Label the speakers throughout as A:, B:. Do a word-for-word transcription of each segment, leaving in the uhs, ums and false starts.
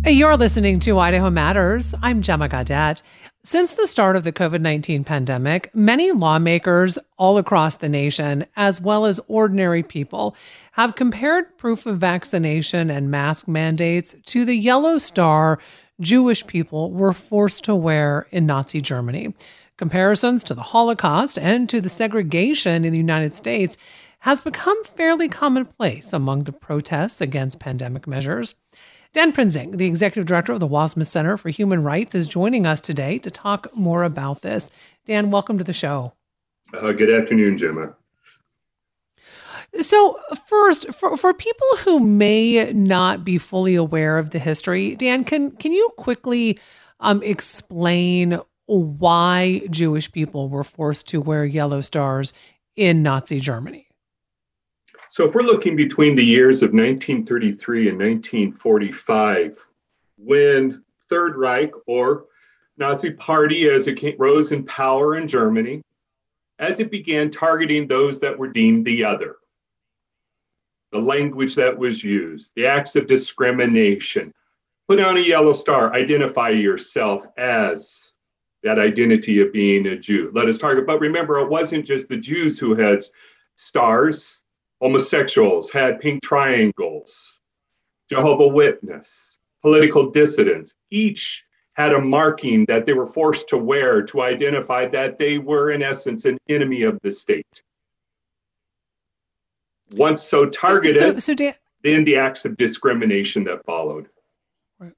A: You're listening to Idaho Matters. I'm Gemma Gaudet. Since the start of the COVID nineteen pandemic, many lawmakers all across the nation, as well as ordinary people, have compared proof of vaccination and mask mandates to the yellow star Jewish people were forced to wear in Nazi Germany. Comparisons to the Holocaust and to the segregation in the United States has become fairly commonplace among the protests against pandemic measures. Dan Prinzing, the executive director of the Wassmuth Center for Human Rights, is joining us today to talk more about this. Dan, welcome to the show.
B: Uh, good afternoon, Gemma.
A: So first, for, for people who may not be fully aware of the history, Dan, can, can you quickly um, explain why Jewish people were forced to wear yellow stars in Nazi Germany?
B: So if we're looking between the years of nineteen thirty-three and nineteen forty-five, when Third Reich, or Nazi Party as it came, rose in power in Germany, as it began targeting those that were deemed the other, the language that was used, the acts of discrimination, put on a yellow star, identify yourself as that identity of being a Jew. Let us target. But remember, it wasn't just the Jews who had stars. Homosexuals had pink triangles, Jehovah's Witness, political dissidents. Each had a marking that they were forced to wear to identify that they were, in essence, an enemy of the state. Once so targeted, so, so Dan- then the acts of discrimination that followed.
A: Right.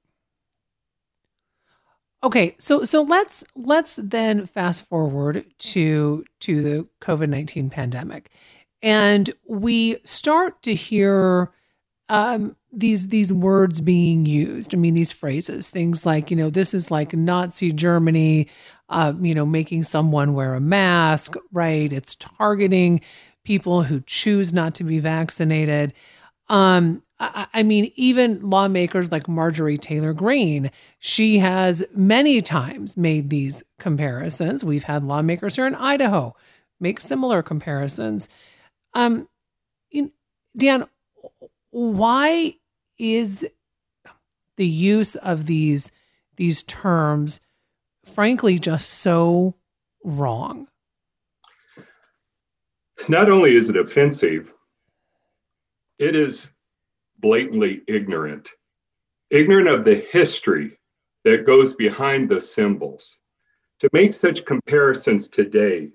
A: Okay, so so let's let's then fast forward to to the COVID nineteen pandemic. And we start to hear um, these these words being used. I mean, these phrases, things like, you know, this is like Nazi Germany, uh, you know, making someone wear a mask, right? It's targeting people who choose not to be vaccinated. Um, I, I mean, even lawmakers like Marjorie Taylor Greene, she has many times made these comparisons. We've had lawmakers here in Idaho make similar comparisons. Um, Dan, why is the use of these these terms, frankly, just so wrong?
B: Not only is it offensive, it is blatantly ignorant. Ignorant of the history that goes behind the symbols. To make such comparisons today,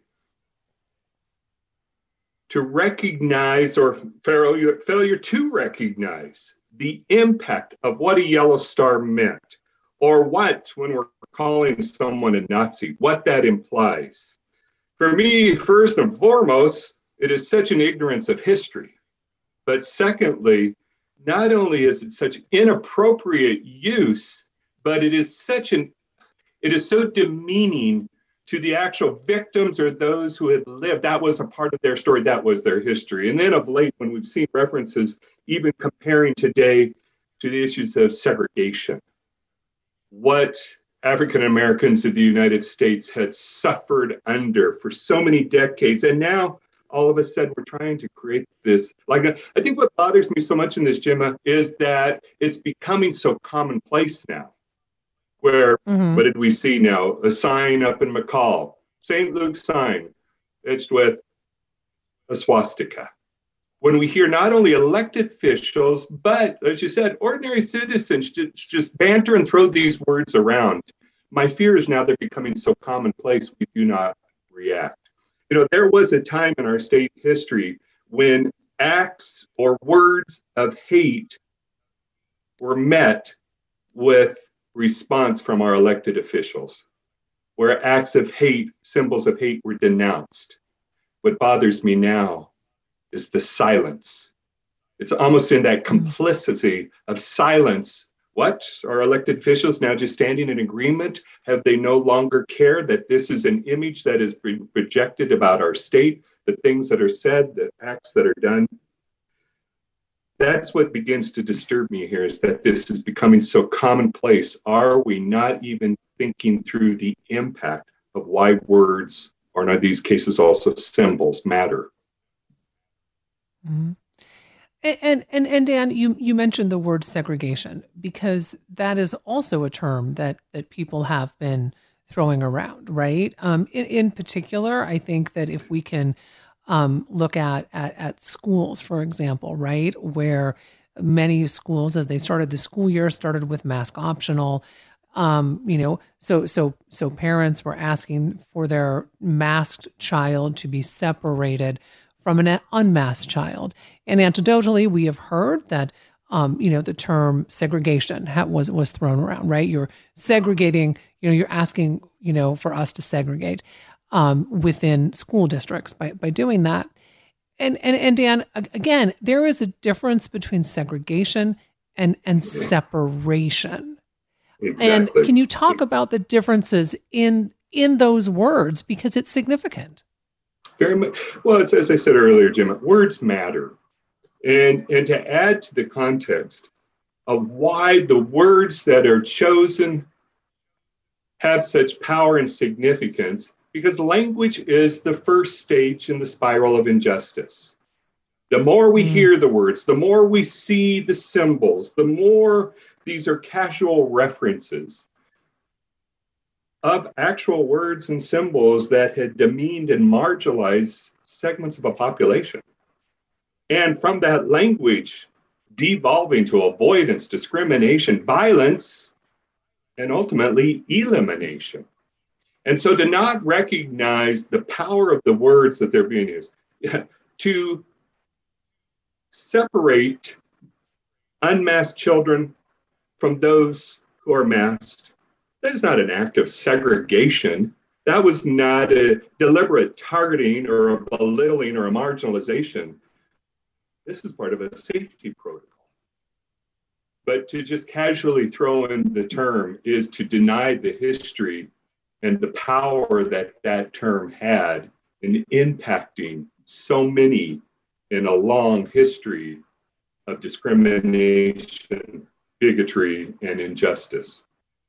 B: to recognize or failure, failure to recognize the impact of what a yellow star meant, or what, when we're calling someone a Nazi, what that implies. For me, first and foremost, it is such an ignorance of history. But secondly, not only is it such inappropriate use, but it is such an, it is so demeaning to the actual victims or those who had lived. That was a part of their story. That was their history. And then of late, when we've seen references, even comparing today to the issues of segregation, what African Americans of the United States had suffered under for so many decades. And now all of a sudden we're trying to create this. Like, I think what bothers me so much in this, Gemma, is that it's becoming so commonplace now. Where, mm-hmm. What did we see now? A sign up in McCall, Saint Luke's sign, etched with a swastika. When we hear not only elected officials, but, as you said, ordinary citizens just, just banter and throw these words around, my fear is now they're becoming so commonplace we do not react. You know, there was a time in our state history when acts or words of hate were met with response from our elected officials, where acts of hate, symbols of hate were denounced. What bothers me now is the silence. It's almost in that complicity of silence. What? Are elected officials now just standing in agreement? Have they no longer care that this is an image that is projected about our state, the things that are said, the acts that are done? That's what begins to disturb me here, is that this is becoming so commonplace. Are we not even thinking through the impact of why words, or in these cases also symbols, matter?
A: Mm-hmm. And, and, and Dan, you, you mentioned the word segregation, because that is also a term that, that people have been throwing around, right? Um, in, in particular, I think that if we can um, look at, at, at schools, for example, right, where many schools, as they started the school year, started with mask optional. Um, you know, so so so parents were asking for their masked child to be separated from an unmasked child. And anecdotally, we have heard that, um, you know, the term segregation ha- was was thrown around, right? You're segregating, you know, you're asking, you know, for us to segregate um, within school districts by by doing that. And and and Dan, again, there is a difference between segregation and and separation.
B: Exactly.
A: And can you talk about the differences in in those words, because it's significant?
B: Very much. Well, it's as I said earlier, Jim, words matter. And, and to add to the context of why the words that are chosen have such power and significance, because language is the first stage in the spiral of injustice. The more we mm. hear the words, the more we see the symbols, the more these are casual references of actual words and symbols that had demeaned and marginalized segments of a population. And from that language devolving to avoidance, discrimination, violence, and ultimately elimination. And so to not recognize the power of the words that they're being used, to separate unmasked children from those who are masked, that is not an act of segregation. That was not a deliberate targeting or a belittling or a marginalization. This is part of a safety protocol. But to just casually throw in the term is to deny the history and the power that that term had in impacting so many in a long history of discrimination, bigotry, and injustice.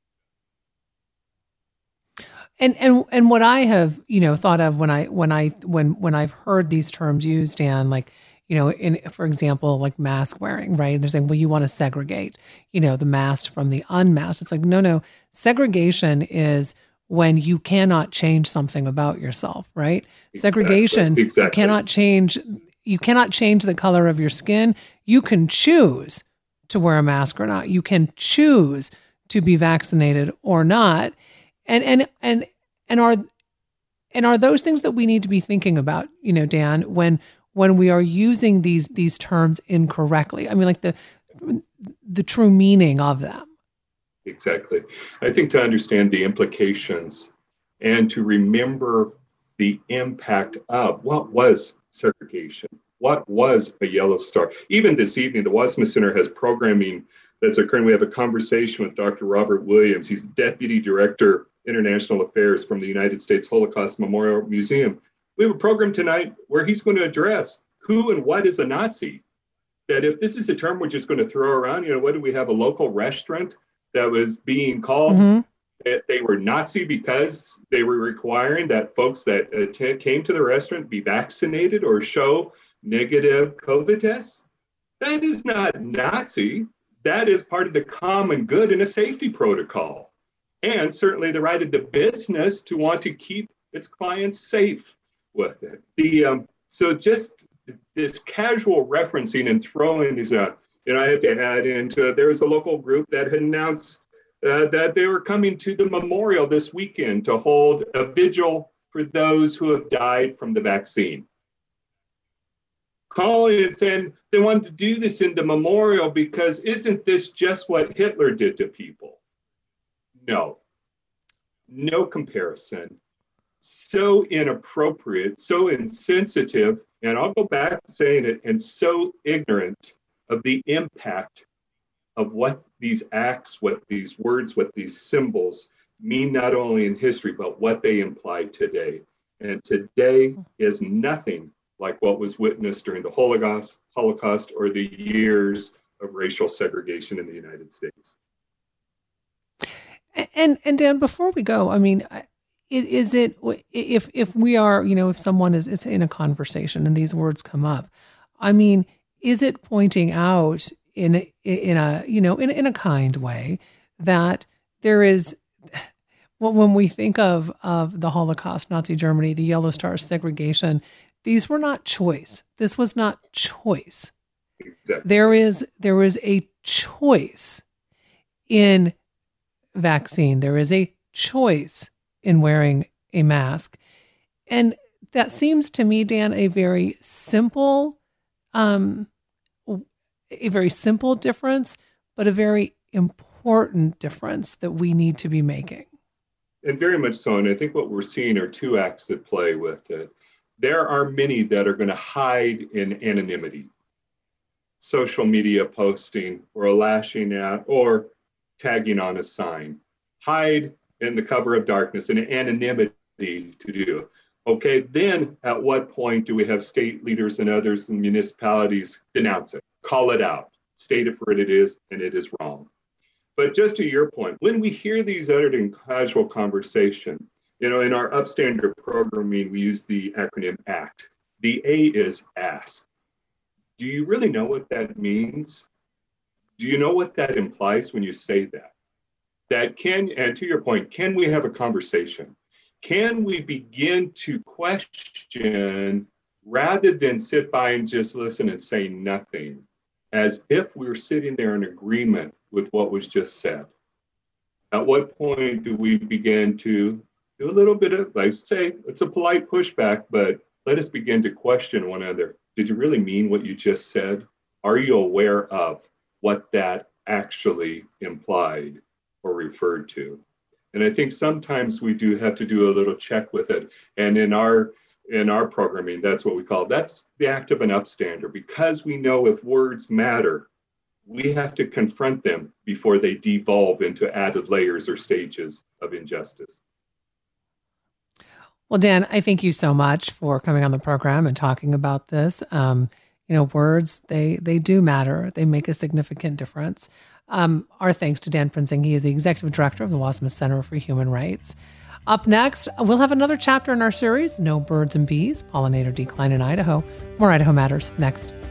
A: And and and what I have, you know, thought of when I when I when when I've heard these terms used, Dan, like, you know, in, for example, like mask wearing, right? They're saying, well, you want to segregate, you know, the masked from the unmasked. It's like, no, no. Segregation is when you cannot change something about yourself, right? Exactly. Segregation, exactly. You cannot change, you cannot change the color of your skin. You can choose to wear a mask or not. You can choose to be vaccinated or not. And and and and are and are those things that we need to be thinking about, you know, Dan, when when we are using these these terms incorrectly? I mean, like the the true meaning of them.
B: Exactly. I think to understand the implications and to remember the impact of what was segregation, what was a yellow star. Even this evening, the Wassmuth Center has programming that's occurring. We have a conversation with Doctor Robert Williams. He's Deputy Director, International Affairs from the United States Holocaust Memorial Museum. We have a program tonight where he's going to address who and what is a Nazi. That if this is a term we're just going to throw around, you know, what do we have? A local restaurant that was being called, mm-hmm. that they were Nazi because they were requiring that folks that attend, came to the restaurant be vaccinated or show negative COVID tests. That is not Nazi. That is part of the common good in a safety protocol. And certainly the right of the business to want to keep its clients safe with it. The um, so just this casual referencing and throwing these out. And I have to add into, there was a local group that had announced uh, that they were coming to the memorial this weekend to hold a vigil for those who have died from the vaccine. Calling and saying they wanted to do this in the memorial because isn't this just what Hitler did to people? No, no comparison. So inappropriate, so insensitive, and I'll go back to saying it, and so ignorant of the impact of what these acts, what these words, what these symbols mean, not only in history, but what they imply today. And today is nothing like what was witnessed during the Holocaust, Holocaust or the years of racial segregation in the United States.
A: And and Dan, before we go, I mean, is, is it, if if we are, you know, if someone is, is in a conversation and these words come up, I mean, is it pointing out in in a you know in in a kind way that there is, well, when we think of of the Holocaust, Nazi Germany, the Yellow Star segregation, these were not choice. This was not choice.
B: Exactly.
A: There is there is a choice in vaccine. There is a choice in wearing a mask, and that seems to me, Dan, a very simple, um, a very simple difference, but a very important difference that we need to be making.
B: And very much so. And I think what we're seeing are two acts at play with it. There are many that are going to hide in anonymity, social media posting or lashing out or tagging on a sign, hide in the cover of darkness and anonymity to do. Okay, then at what point do we have state leaders and others in municipalities denounce it, call it out, state it for what it is, and it is wrong. But just to your point, when we hear these uttered in casual conversation, you know, in our upstander programming, we use the acronym ACT. The A is ask. Do you really know what that means? Do you know what that implies when you say that? That can, and to your point, can we have a conversation? Can we begin to question rather than sit by and just listen and say nothing, as if we were sitting there in agreement with what was just said? At what point do we begin to do a little bit of, let's say, it's a polite pushback, but let us begin to question one another. Did you really mean what you just said? Are you aware of what that actually implied or referred to? And I think sometimes we do have to do a little check with it. And in our in our programming, that's what we call, that's the act of an upstander. Because we know if words matter, we have to confront them before they devolve into added layers or stages of injustice.
A: Well, Dan, I thank you so much for coming on the program and talking about this. Um, you know, words, they they do matter. They make a significant difference. Um, our thanks to Dan Prinzing. He is the Executive Director of the Wassmuth Center for Human Rights. Up next, we'll have another chapter in our series, No Birds and Bees, Pollinator Decline in Idaho. More Idaho Matters next.